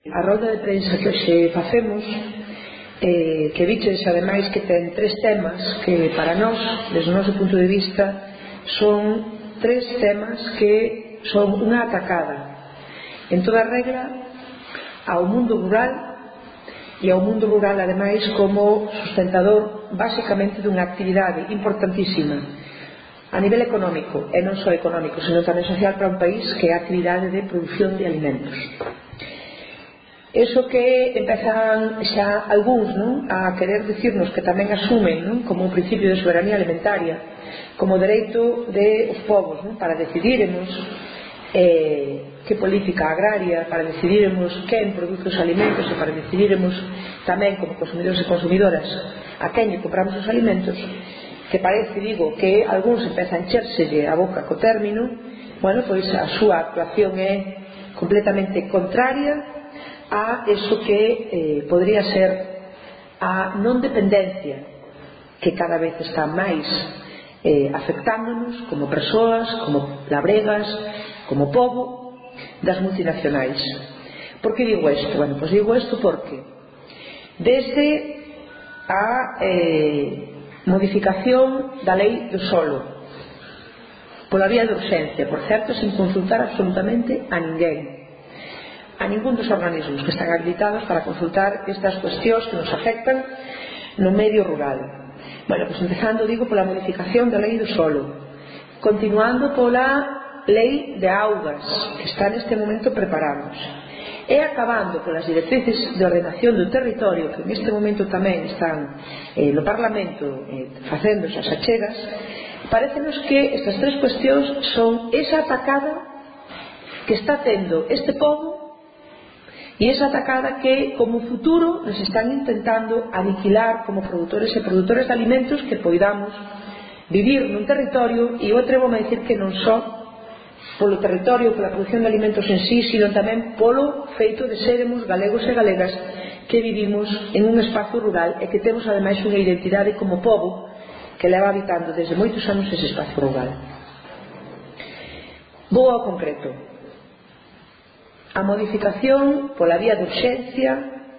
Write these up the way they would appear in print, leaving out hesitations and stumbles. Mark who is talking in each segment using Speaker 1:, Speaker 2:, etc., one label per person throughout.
Speaker 1: A rolda de prensa que hoxe facemos, que viches ademais que ten tres temas que para nós, desde o noso punto de vista, son tres temas que son unha atacada en toda regla ao mundo rural, e ao mundo rural ademais como sustentador basicamente dunha actividade importantísima a nivel económico, e non só económico senón tamén social para un país, que é a actividade de produción de alimentos. Eso que empezan xa algúns, non, a querer dicirnos que tamén asumen, non, como un principio de soberanía alimentaria, como dereito de os povos, non, para decidiremos que política agraria, para decidiremos quen produce os alimentos e para decidiremos tamén como consumidores e consumidoras a quen lle compramos os alimentos, que parece, digo, que algúns empezan a encherselle a boca co término. Bueno, pois a súa actuación é completamente contraria a eso que podría ser a non dependencia que cada vez está máis afectándonos como persoas, como labregas, como pobo das multinacionais. Por que digo isto? Bueno, pois digo isto porque desde a modificación da lei do solo pola vía de urxencia, por certo, sin consultar absolutamente a ninguén, a ningún dos organismos que están habilitados para consultar estas cuestións que nos afectan no medio rural. Bueno, pues empezando, digo, pola modificación da lei do solo, continuando pola lei de augas que está neste momento preparamos, e acabando polas directrices de ordenación do territorio que neste momento tamén están no Parlamento facéndose as achegas. Parécenos que estas tres cuestións son esa atacada que está tendo este pobo e esa atacada que como futuro nos están intentando aniquilar como produtores e produtores de alimentos que poidamos vivir nun territorio, e eu atrevo a decir que non só polo territorio, pola produción de alimentos en sí, sino tamén polo feito de seremos galegos e galegas que vivimos en un espazo rural e que temos ademais unha identidade como pobo que leva habitando desde moitos anos ese espazo rural. Vou ao concreto. A modificación pola vía de urxencia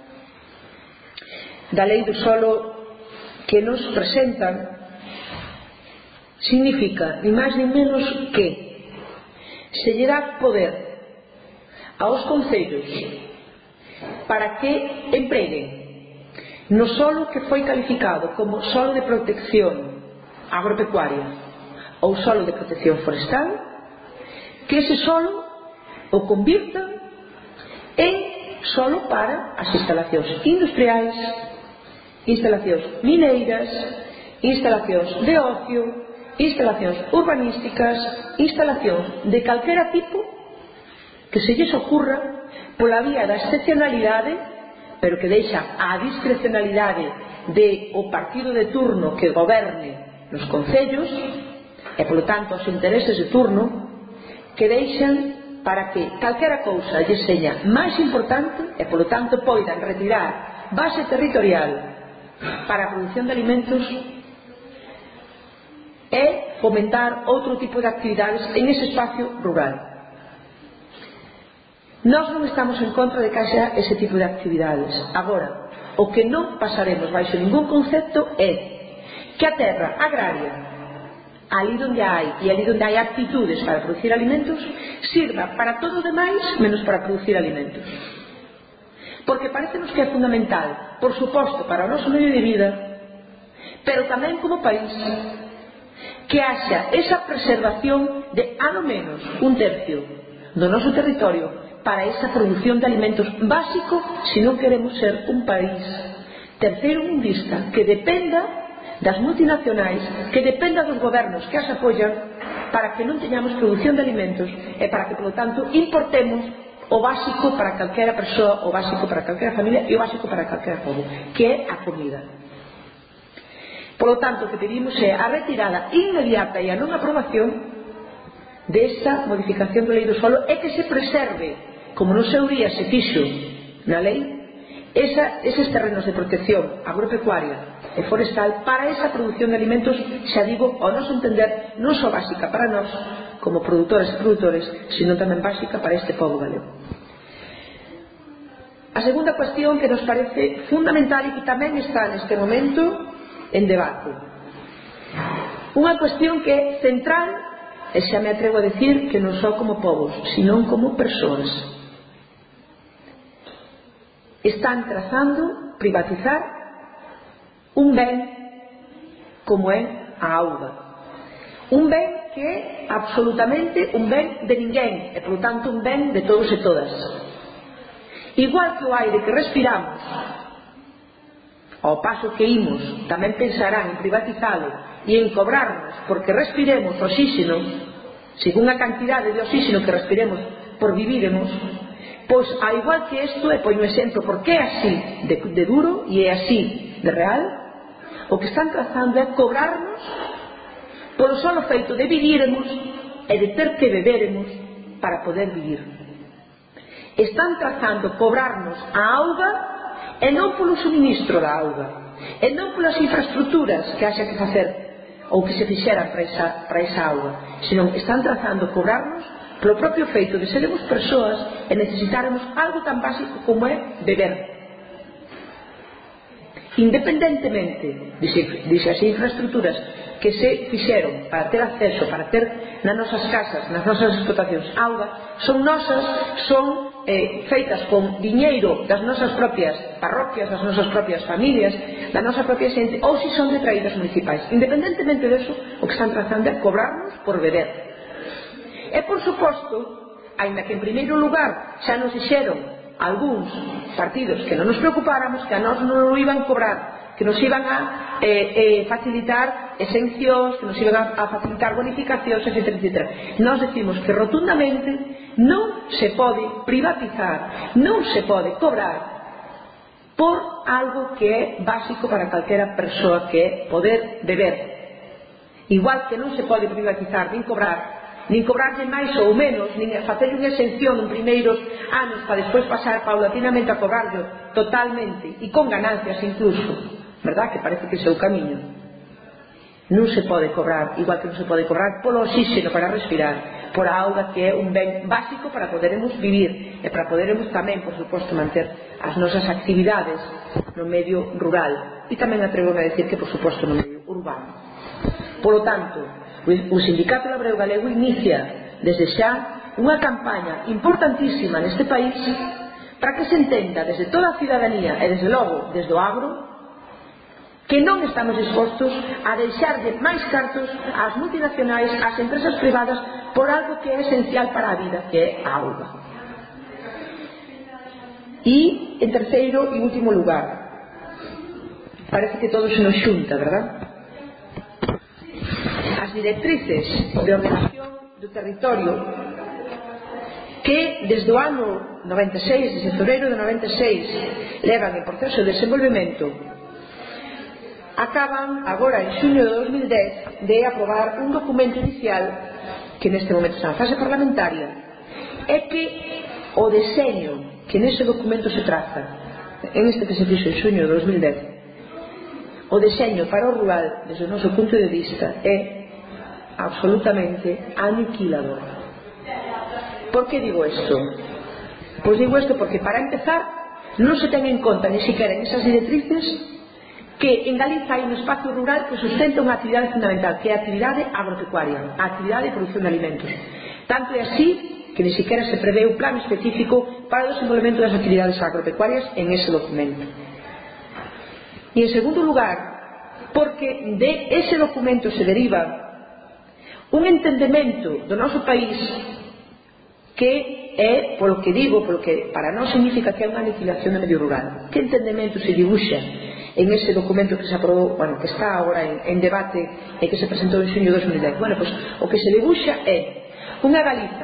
Speaker 1: da lei do solo que nos presentan significa ni máis ni menos que se lle dá poder aos concellos para que empreguen no solo que foi calificado como solo de protección agropecuaria ou solo de protección forestal, que ese solo o convirtan en solo para as instalacións industriais, instalacións mineiras, instalacións de ocio, instalacións urbanísticas, instalacións de calquera tipo que se lles ocurra pola vía da excepcionalidade, pero que deixa a discrecionalidade de o partido de turno que goberne nos concellos e polo tanto os intereses de turno, que deixan para que calquera cousa lle seña máis importante e polo tanto poidan retirar base territorial para a produción de alimentos e fomentar outro tipo de actividades en ese espacio rural. Nós non estamos en contra de que haxa ese tipo de actividades. Agora, o que non pasaremos baixo ningún concepto é que a terra agraria, ali donde hai e ali donde hai actitudes para producir alimentos, sirva para todo o demais menos para producir alimentos. Porque parécenos que é fundamental, por suposto, para o noso medio de vida, pero tamén como país, que haxa esa preservación de ao menos un tercio do noso territorio para esa produción de alimentos básico, se non queremos ser un país terceiro mundista que dependa das multinacionais, que dependa dos gobernos que as apoian para que non teñamos produción de alimentos e para que, polo tanto, importemos o básico para calquera persoa, o básico para calquera familia e o básico para calquera pobo, que é a comida. Polo tanto, o que pedimos é a retirada inmediata e a non aprobación desta modificación da lei do solo e que se preserve, como no seu día se fixo na lei, eses terrenos de protección agropecuaria e forestal para esa produción de alimentos, xa digo, ao noso entender, non só básica para nós como produtoras e produtores, sino tamén básica para este pobo galego. A segunda cuestión que nos parece fundamental e que tamén está neste momento en debate, unha cuestión que é central, e xa me atrevo a decir que non só como povos, senón como persoas. Están trazando privatizar un ben como é a auga, un ben que é absolutamente un ben de ninguén e, por tanto, un ben de todos e todas. Igual que o aire que respiramos, ao paso que imos, tamén pensarán en privatizalo e en cobrarnos porque respiremos oxígeno, según a cantidade de oxígeno que respiremos por viviremos. Pois, a igual que isto, e poño exemplo porque é así de duro e é así de real, o que están trazando é cobrarnos polo solo feito de viviremos e de ter que beberemos para poder vivir. Están trazando cobrarnos a auga e non polo suministro da auga, e non polas infraestructuras que haxa que facer ou que se fixeran para esa auga, senón están trazando cobrarnos polo propio feito de seremos persoas e necesitaremos algo tan básico como é beber. Independentemente de as infraestructuras que se fixeron para ter acceso, para ter nas nosas casas, nas nosas explotacións auga, son nosas, son feitas con diñeiro das nosas propias parroquias, das nosas propias familias, da nosa propia xente, ou se son de traídas municipais. Independentemente deso, o que están tratando é cobrarnos por beber. E, por suposto, aínda que en primeiro lugar xa nos dixeron algúns partidos que non nos preocupáramos, que a nós non nos iban cobrar, que nos iban a facilitar exencións, que nos iban a facilitar bonificacións, etc. Nós decimos que rotundamente non se pode privatizar, non se pode cobrar por algo que é básico para calquera persoa, que é poder beber. Igual que non se pode privatizar nin cobrarlle máis ou menos, nin facer unha exención en primeiros anos para despois pasar paulatinamente a cobrarlo totalmente e con ganancias incluso, verdad? Que parece que é o seu camiño. Non se pode cobrar, igual que non se pode cobrar polo oxígeno para respirar, por a auga, que é un ben básico para poderemos vivir e para poderemos tamén, por suposto, manter as nosas actividades no medio rural e tamén atrevo-me a decir que, por suposto, no medio urbano. Polo tanto, o Sindicato Labrego Galego inicia desde xa unha campaña importantísima neste país para que se entenda desde toda a cidadanía e desde logo desde o agro que non estamos dispostos a deixarlle máis cartos ás multinacionais, ás empresas privadas, por algo que é esencial para a vida, que é a auga. E, en terceiro e último lugar, parece que todo se nos xunta, verdad? As directrices de ordenación do territorio que desde o ano 96, desde febreiro de 96, levan en proceso de desenvolvemento, acaban agora en xuño de 2010 de aprobar un documento inicial que neste momento está en fase parlamentaria e que o deseño que nese documento se traza, en este que se fixo en xuño de 2010, o deseño para o rural desde o noso punto de vista é absolutamente aniquilador. Por que digo isto? Pois digo isto porque, para empezar, non se ten en conta ni siquiera en esas directrices que en Galiza hai un espacio rural que sustenta unha actividade fundamental, que é a actividade agropecuaria, a actividade de produción de alimentos. Tanto é así que ni siquiera se prevé un plan específico para o desenvolvemento das actividades agropecuarias en ese documento. E en segundo lugar, porque de ese documento se deriva un entendemento do noso país que é, polo que digo, polo que para nós significa que é unha aniquilación do medio rural. Que entendemento se dibuxa en ese documento que se aprobou, bueno, que está agora en debate e que se presentou en xuño de 2010? Bueno, pois o que se dibuxa é unha Galiza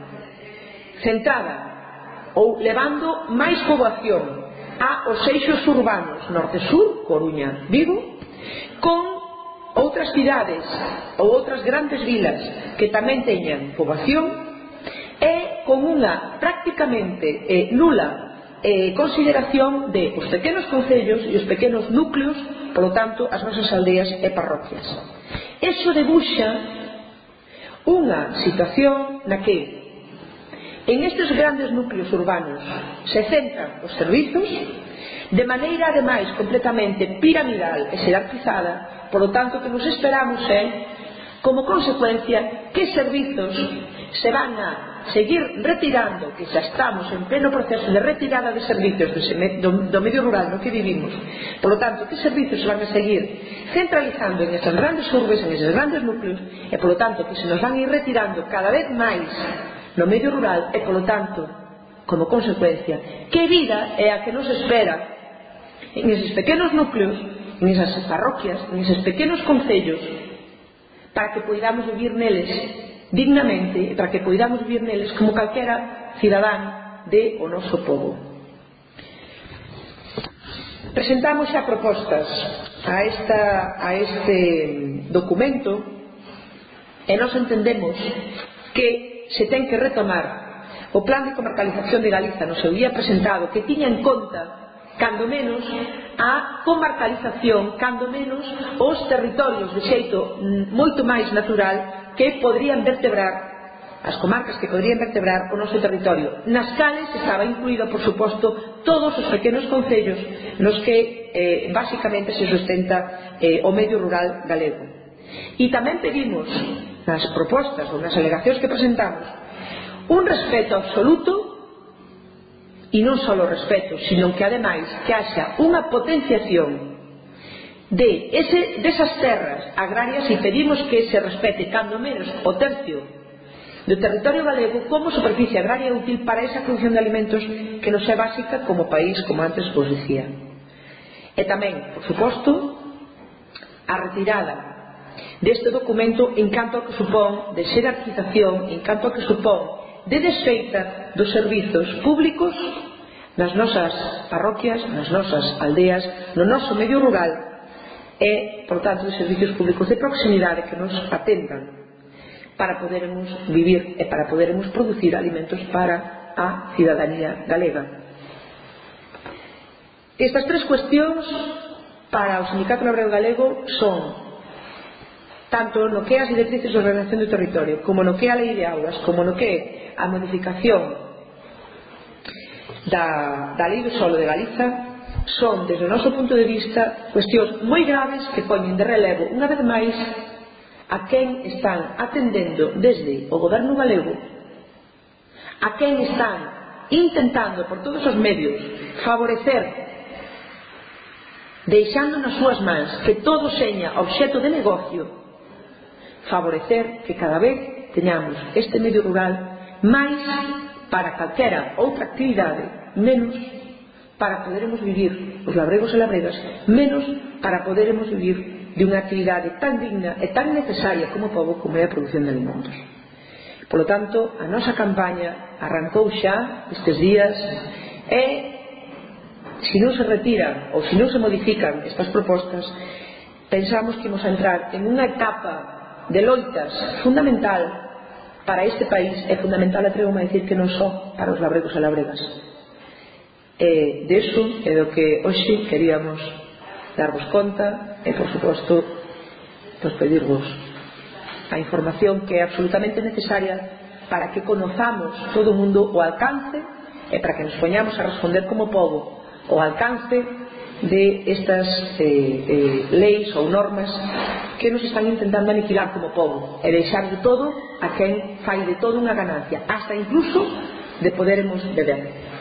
Speaker 1: centrada ou levando máis poboación aos eixos urbanos norte-sur, Coruña, Vigo, con outras cidades ou outras grandes vilas que tamén teñan poboación e con unha prácticamente nula consideración de os pequenos concellos e os pequenos núcleos, polo tanto, as nosas aldeas e parroquias. Eso debuxa unha situación na que En estes grandes núcleos urbanos se centran os servizos de maneira, ademais, completamente piramidal e xerarquizada. Por lo tanto, o que nos esperamos é, como consecuencia, que servizos se van a seguir retirando, que xa estamos en pleno proceso de retirada de servizos do medio rural no que vivimos. Por lo tanto, que servizos se van a seguir centralizando en esas grandes urbes, en esos grandes núcleos, e por lo tanto que se nos van a ir retirando cada vez máis no medio rural, e por lo tanto, como consecuencia, que vida é a que nos espera en esos pequenos núcleos, en esas parroquias, en esos pequenos concellos, para que poidamos vivir neles dignamente, para que poidamos vivir neles como calquera cidadán de o noso pobo. Presentamos xa propostas a este documento e nós entendemos que se ten que retomar o plan de comarcalización de Galiza no seu día presentado, que tiña en conta cando menos a comarcalización, cando menos os territorios de xeito moito máis natural que podrían vertebrar as comarcas, que podrían vertebrar o noso territorio, nas cales estaba incluído, por suposto, todos os pequenos concellos nos que basicamente se sustenta o medio rural galego. E tamén pedimos nas propostas ou nas alegacións que presentamos un respeto absoluto, e non só o respeto, sino que ademais que haxa unha potenciación desas terras agrarias, e pedimos que se respete cando menos o tercio do territorio galego como superficie agraria útil para esa producción de alimentos que nos é básica como país, como antes vos dicía. E tamén, por suposto, a retirada deste documento en canto a que supón de xerarquización, en canto a que supón de desfeita dos servizos públicos nas nosas parroquias, nas nosas aldeas, no noso medio rural e, por tanto, de servizos públicos de proximidade que nos atendan para podermos vivir e para podermos producir alimentos para a cidadanía galega. Estas tres cuestións para o Sindicato Labrego Galego son tanto no que é as directrices de ordenación do territorio, como no que é a lei de augas, como no que é a modificación da lei do solo de Galiza, son, desde o noso punto de vista, cuestións moi graves que poñen de relevo, unha vez máis, a quen están atendendo desde o goberno galego, a quen están intentando por todos os medios favorecer, deixando nas súas mans que todo seña obxeto de negocio, favorecer que cada vez teñamos este medio rural máis para calquera outra actividade, menos para podermos vivir os labregos e labregas, menos para podermos vivir de unha actividade tan digna e tan necesaria como pobo como é a produción de alimentos. Por lo tanto, a nosa campaña arrancou xa estes días e se non se retiran ou se non se modifican estas propostas, pensamos que imos a entrar en unha etapa de loitas fundamental para este país, é fundamental, atrevo-me a decir que non só para os labregos e labregas. E deso é do que hoxe queríamos darvos conta e, por suposto, pedirvos a información que é absolutamente necesaria para que conozamos todo o mundo o alcance e para que nos poñamos a responder como pobo o alcance de estas leis ou normas que nos están intentando aniquilar como pobo e deixar de todo a quen fai de todo unha ganancia, hasta incluso de podermos beber.